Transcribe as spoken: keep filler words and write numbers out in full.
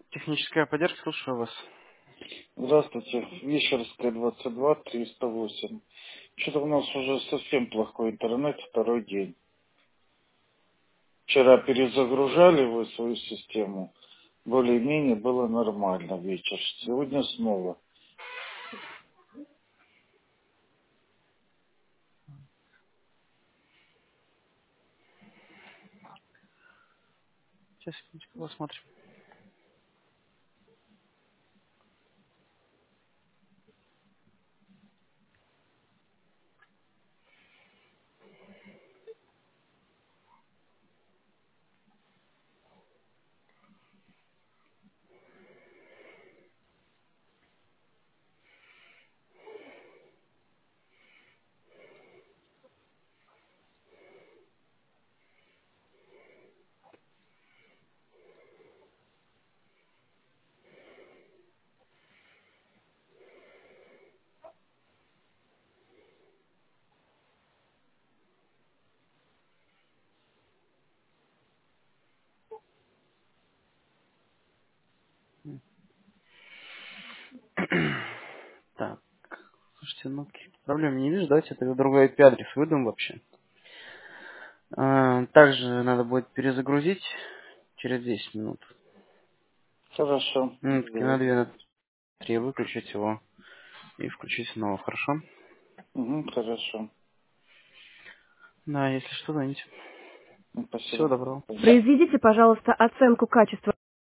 Техническая поддержка, слушаю вас. Здравствуйте. Вишерская, двадцать два, триста восемь. Что-то у нас уже совсем плохой интернет второй день. Вчера перезагружали вы свою систему. Более-менее было нормально вечер. Сегодня снова. Сейчас, секундочку, посмотрим. Так, слушайте, ну каких проблем не вижу. Давайте тогда другой ай пи-адрес выдам вообще. А, Также надо будет перезагрузить через десять минут. Хорошо. Минутки на Сделаем. две, на три выключить его и включить снова, хорошо? Угу, хорошо. Да, если что, звоните. Ну, Всего спасибо. доброго. Спасибо. Произведите, пожалуйста, оценку качества